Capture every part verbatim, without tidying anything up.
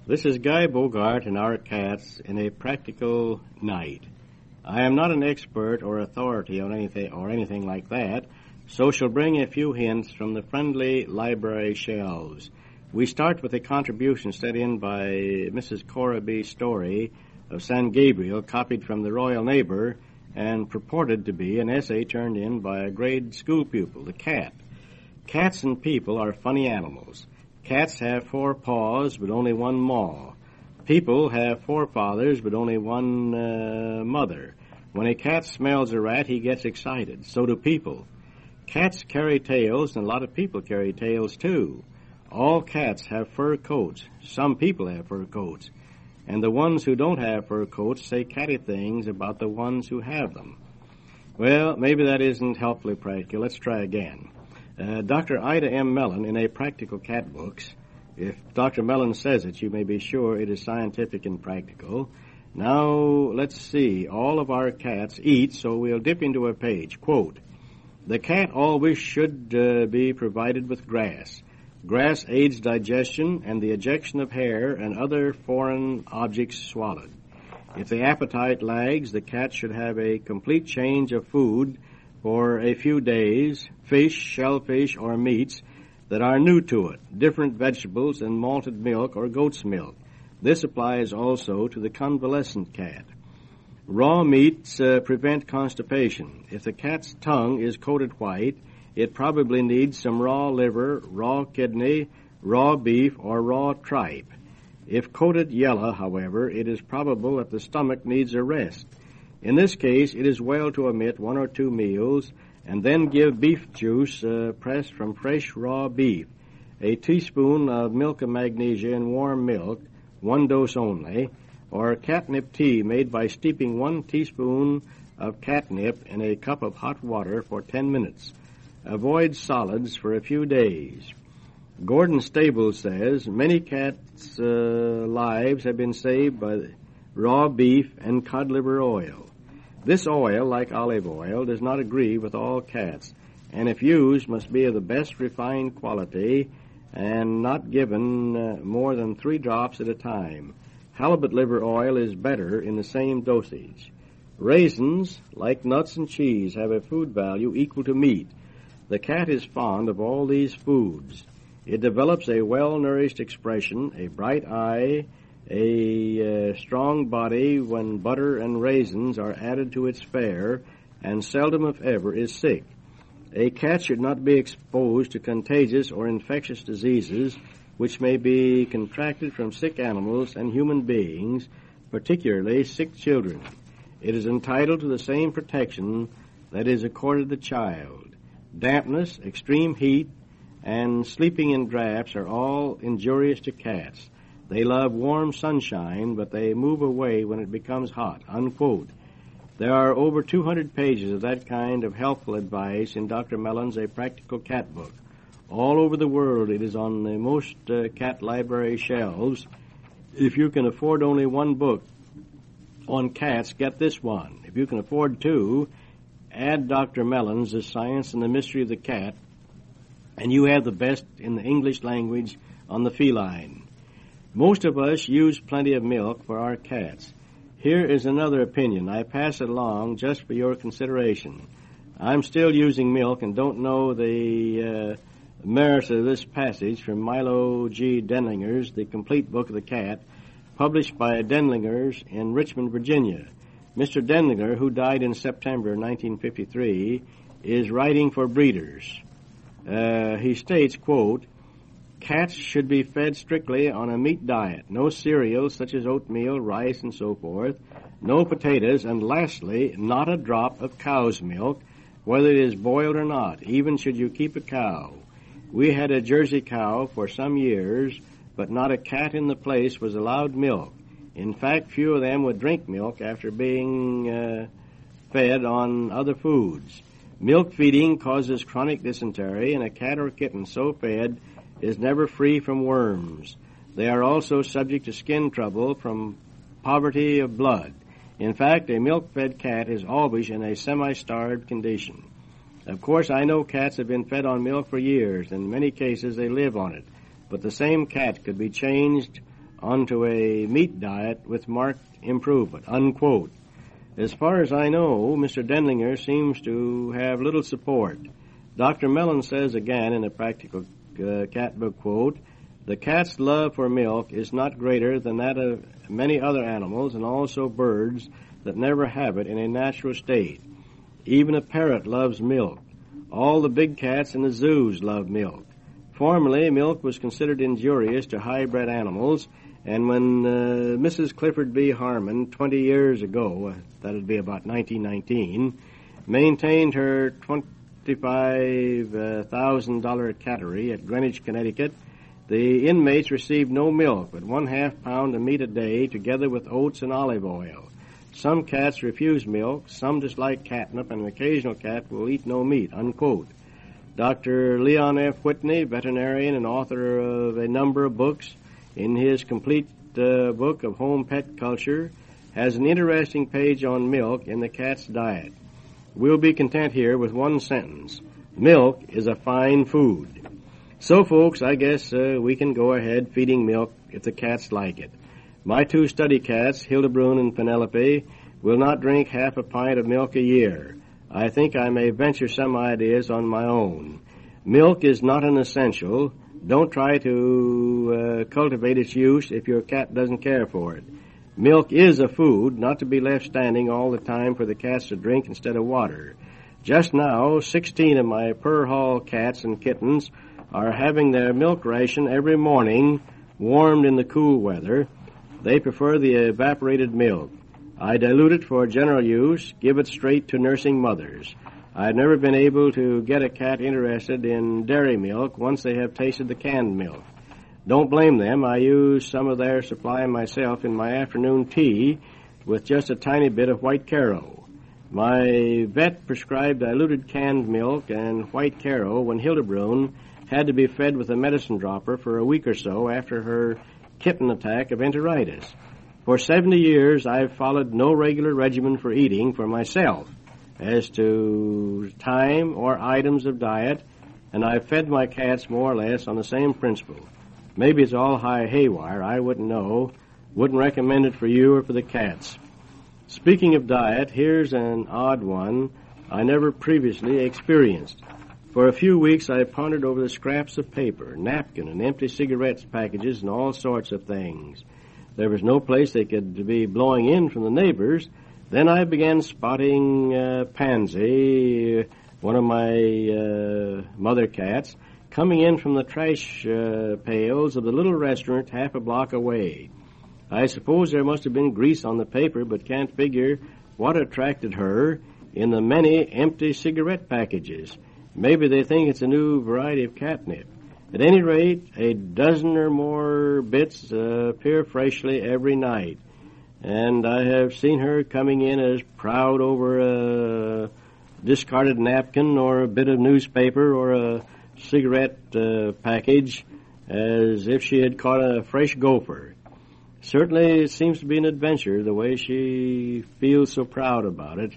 This is Guy Bogart and our cats in a practical night. I am not an expert or authority on anything or anything like that, so shall bring a few hints from the friendly library shelves. We start with a contribution sent in by Missus Cora B. Story of San Gabriel, copied from the Royal Neighbor, and purported to be an essay turned in by a grade school pupil, the cat. Cats and people are funny animals. Cats have four paws, but only one maw. People have four fathers, but only one uh, mother. When a cat smells a rat, he gets excited. So do people. Cats carry tails, and a lot of people carry tails, too. All cats have fur coats. Some people have fur coats. And the ones who don't have fur coats say catty things about the ones who have them. Well, maybe that isn't helpfully practical. Let's try again. Uh, Doctor Ida M. Mellon, in a Practical Cat Books, if Doctor Mellon says it, you may be sure it is scientific and practical. Now, let's see. All of our cats eat, so we'll dip into a page. Quote, "The cat always should uh, be provided with grass. Grass aids digestion and the ejection of hair and other foreign objects swallowed. If the appetite lags, the cat should have a complete change of food for a few days, fish, shellfish, or meats that are new to it, different vegetables and malted milk or goat's milk. This applies also to the convalescent cat. Raw meats uh, prevent constipation. If the cat's tongue is coated white, it probably needs some raw liver, raw kidney, raw beef, or raw tripe. If coated yellow, however, it is probable that the stomach needs a rest. In this case, it is well to omit one or two meals and then give beef juice uh, pressed from fresh raw beef, a teaspoon of milk of magnesia in warm milk, one dose only, or catnip tea made by steeping one teaspoon of catnip in a cup of hot water for ten minutes. Avoid solids for a few days." Gordon Stables says, "Many cats' uh, lives have been saved by raw beef and cod liver oil. This oil, like olive oil, does not agree with all cats, and if used must be of the best refined quality and not given uh, more than three drops at a time. Halibut liver oil is better in the same dosage. Raisins, like nuts and cheese, have a food value equal to meat. The cat is fond of all these foods. It develops a well-nourished expression, a bright eye, a uh, strong body when butter and raisins are added to its fare, and seldom, if ever, is sick. A cat should not be exposed to contagious or infectious diseases which may be contracted from sick animals and human beings, particularly sick children. It is entitled to the same protection that is accorded the child. Dampness, extreme heat, and sleeping in drafts are all injurious to cats. They love warm sunshine, but they move away when it becomes hot." Unquote. There are over two hundred pages of that kind of helpful advice in Doctor Mellon's A Practical Cat Book. All over the world it is on the most uh, cat library shelves. If you can afford only one book on cats, get this one. If you can afford two, add Doctor Mellon's The Science and the Mystery of the Cat, and you have the best in the English language on the feline. Most of us use plenty of milk for our cats. Here is another opinion. I pass it along just for your consideration. I'm still using milk and don't know the uh, merits of this passage from Milo G. Denlinger's The Complete Book of the Cat, published by Denlinger's in Richmond, Virginia. Mister Denlinger, who died in September nineteen fifty-three, is writing for breeders. Uh, he states, quote, "Cats should be fed strictly on a meat diet, no cereals such as oatmeal, rice, and so forth, no potatoes, and lastly, not a drop of cow's milk, whether it is boiled or not, even should you keep a cow. We had a Jersey cow for some years, but not a cat in the place was allowed milk. In fact, few of them would drink milk after being uh, fed on other foods. Milk feeding causes chronic dysentery, and a cat or kitten so fed is never free from worms. They are also subject to skin trouble from poverty of blood. In fact, a milk-fed cat is always in a semi-starved condition. Of course, I know cats have been fed on milk for years, and in many cases they live on it, but the same cat could be changed onto a meat diet with marked improvement, unquote. As far as I know, Mister Denlinger seems to have little support. Doctor Mellon says again in a practical uh, cat book quote, "The cat's love for milk is not greater than that of many other animals and also birds that never have it in a natural state. Even a parrot loves milk. All the big cats in the zoos love milk. Formerly, milk was considered injurious to high-bred animals, and when uh, Missus Clifford B. Harmon, twenty years ago, uh, that would be about nineteen nineteen, maintained her twenty-five thousand dollars cattery at Greenwich, Connecticut, the inmates received no milk, but one half pound of meat a day, together with oats and olive oil. Some cats refuse milk, some dislike catnip, and an occasional cat will eat no meat," unquote. Doctor Leon F. Whitney, veterinarian and author of a number of books, in his complete uh, book of home pet culture, has an interesting page on milk in the cat's diet. We'll be content here with one sentence. Milk is a fine food. So, folks, I guess uh, we can go ahead feeding milk if the cats like it. My two study cats, Hildebrand and Penelope, will not drink half a pint of milk a year. I think I may venture some ideas on my own. Milk is not an essential. Don't try to uh, cultivate its use if your cat doesn't care for it. Milk is a food, not to be left standing all the time for the cats to drink instead of water. Just now, sixteen of my Purr Hall cats and kittens are having their milk ration every morning, warmed in the cool weather. They prefer the evaporated milk. I dilute it for general use, give it straight to nursing mothers. I've never been able to get a cat interested in dairy milk once they have tasted the canned milk. Don't blame them. I use some of their supply myself in my afternoon tea with just a tiny bit of white Caro. My vet prescribed diluted canned milk and white Caro when Hildebrand had to be fed with a medicine dropper for a week or so after her kitten attack of enteritis. For seventy years, I've followed no regular regimen for eating for myself as to time or items of diet, and I've fed my cats more or less on the same principle. Maybe it's all high haywire. I wouldn't know. Wouldn't recommend it for you or for the cats. Speaking of diet, here's an odd one I never previously experienced. For a few weeks, I pondered over the scraps of paper, napkin, and empty cigarette packages and all sorts of things. There was no place they could be blowing in from the neighbors. Then I began spotting uh, Pansy, one of my uh, mother cats, coming in from the trash uh, pails of the little restaurant half a block away. I suppose there must have been grease on the paper, but can't figure what attracted her in the many empty cigarette packages. Maybe they think it's a new variety of catnip. At any rate, a dozen or more bits uh, appear freshly every night, and I have seen her coming in as proud over a discarded napkin or a bit of newspaper or a cigarette uh, package as if she had caught a fresh gopher. Certainly it seems to be an adventure, the way she feels so proud about it.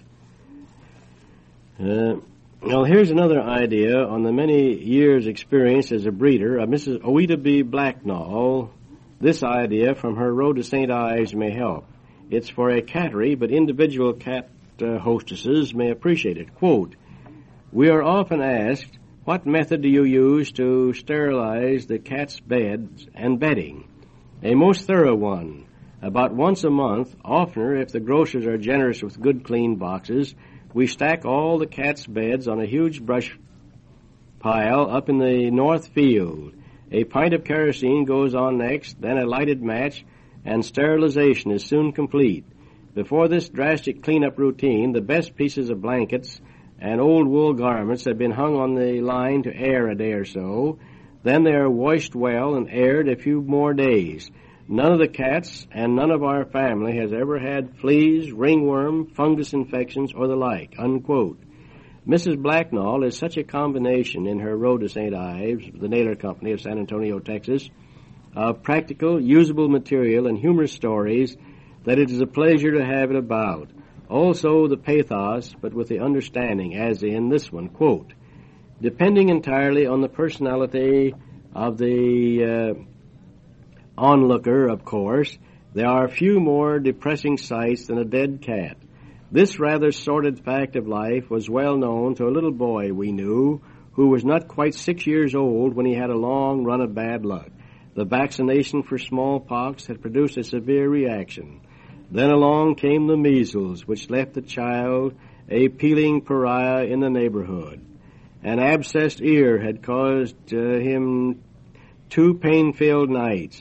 Uh, Well, here's another idea on the many years' experience as a breeder of Missus Ouida B. Blacknall. This idea from her Road to Saint Ives may help. It's for a cattery, but individual cat uh, hostesses may appreciate it. Quote, "We are often asked, what method do you use to sterilize the cat's beds and bedding? A most thorough one. About once a month, oftener if the grocers are generous with good clean boxes, we stack all the cat's beds on a huge brush pile up in the north field. A pint of kerosene goes on next, then a lighted match, and sterilization is soon complete. Before this drastic cleanup routine, the best pieces of blankets and old wool garments have been hung on the line to air a day or so. Then they are washed well and aired a few more days. None of the cats and none of our family has ever had fleas, ringworm, fungus infections, or the like," unquote. Missus Blacknall is such a combination in her Road to Saint Ives, the Naylor Company of San Antonio, Texas, of practical, usable material and humorous stories that it is a pleasure to have it about. Also the pathos, but with the understanding, as in this one, quote, "Depending entirely on the personality of the uh, onlooker, of course, there are few more depressing sights than a dead cat. This rather sordid fact of life was well known to a little boy we knew who was not quite six years old when he had a long run of bad luck. The vaccination for smallpox had produced a severe reaction. Then along came the measles, which left the child a peeling pariah in the neighborhood. An abscessed ear had caused uh, him two pain-filled nights.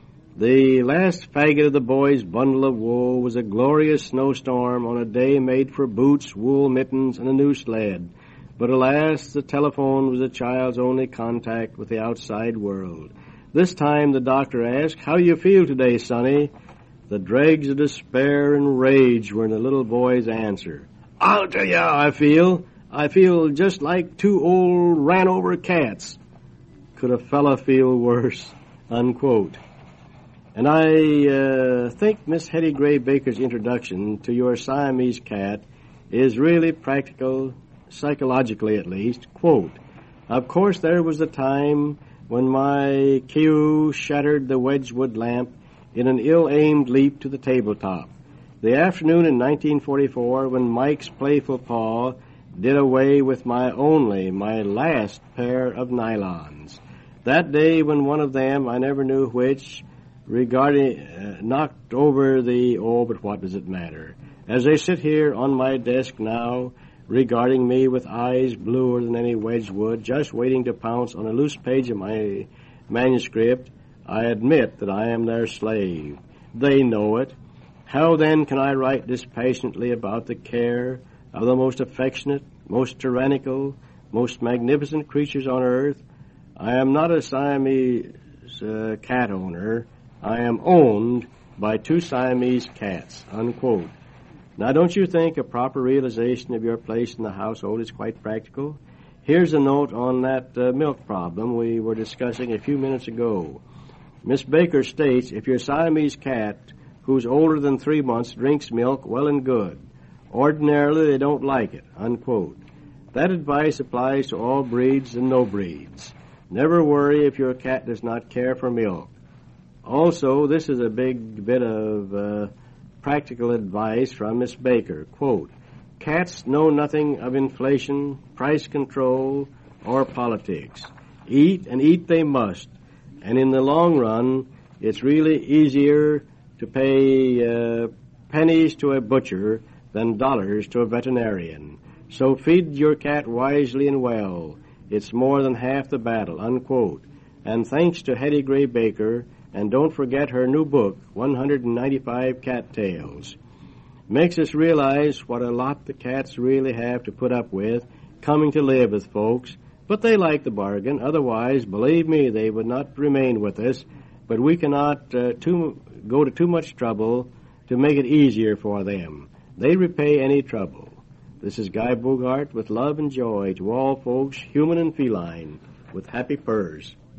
The last faggot of the boy's bundle of wool was a glorious snowstorm on a day made for boots, wool mittens, and a new sled. But alas, the telephone was the child's only contact with the outside world. This time the doctor asked, "How do you feel today, Sonny?" The dregs of despair and rage were in the little boy's answer. "I'll tell you how I feel. I feel just like two old ran-over cats." Could a fella feel worse? Unquote. And I uh, think Miss Hetty Gray Baker's introduction to your Siamese cat is really practical, psychologically at least. Quote, "Of course there was a time when my cue shattered the Wedgwood lamp in an ill-aimed leap to the tabletop. The afternoon in nineteen forty-four when Mike's playful paw did away with my only, my last pair of nylons. That day when one of them, I never knew which, regarding uh, knocked over the, oh, but what does it matter? As they sit here on my desk now, regarding me with eyes bluer than any Wedgwood, just waiting to pounce on a loose page of my manuscript, I admit that I am their slave. They know it. How then can I write dispassionately about the care of the most affectionate, most tyrannical, most magnificent creatures on earth? I am not a Siamese uh, cat owner. I am owned by two Siamese cats." Unquote. Now, don't you think a proper realization of your place in the household is quite practical? Here's a note on that uh, milk problem we were discussing a few minutes ago. Miss Baker states, if your Siamese cat, who's older than three months, drinks milk, well and good. Ordinarily, they don't like it. Unquote. That advice applies to all breeds and no breeds. Never worry if your cat does not care for milk. Also, this is a big bit of uh, practical advice from Miss Baker. Quote, "Cats know nothing of inflation, price control, or politics. Eat, and eat they must. And in the long run, it's really easier to pay uh, pennies to a butcher than dollars to a veterinarian. So feed your cat wisely and well. It's more than half the battle." Unquote. And thanks to Hetty Gray Baker, and don't forget her new book, one hundred ninety-five Cat Tales. Makes us realize what a lot the cats really have to put up with, coming to live with folks. But they like the bargain. Otherwise, believe me, they would not remain with us. But we cannot uh, too, go to too much trouble to make it easier for them. They repay any trouble. This is Guy Bogart with love and joy to all folks, human and feline, with happy purrs.